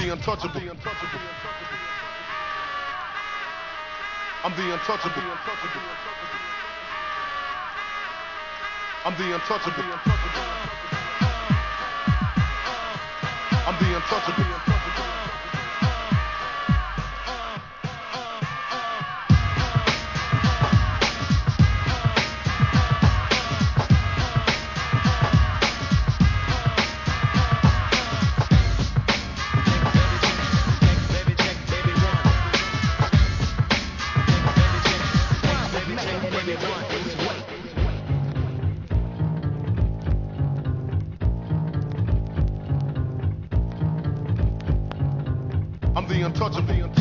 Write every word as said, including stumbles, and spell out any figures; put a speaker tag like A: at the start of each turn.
A: the untouchable. I'm the untouchable. I'm the untouchable. I'm the untouchable. I'm the untouchable.